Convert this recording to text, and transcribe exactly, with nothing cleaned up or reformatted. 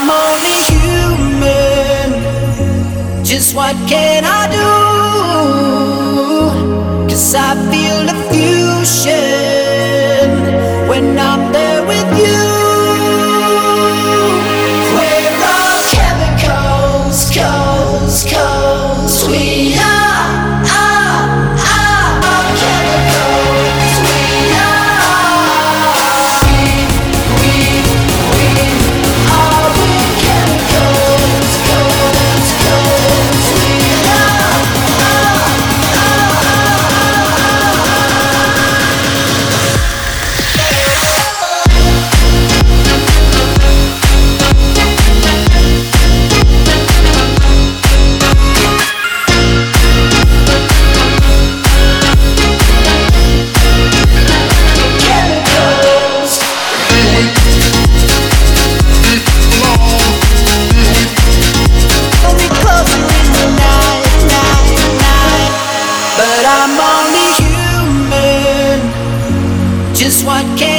I'm only human. Just what can I do? 'Cause I feel the fusion when I'm there with you. We're all chemicals, coals, coals. We are, are, are all chemicals. We are. We, we, we are we're chemicals, coals, coals. We are, are, but I'm only human. Just what can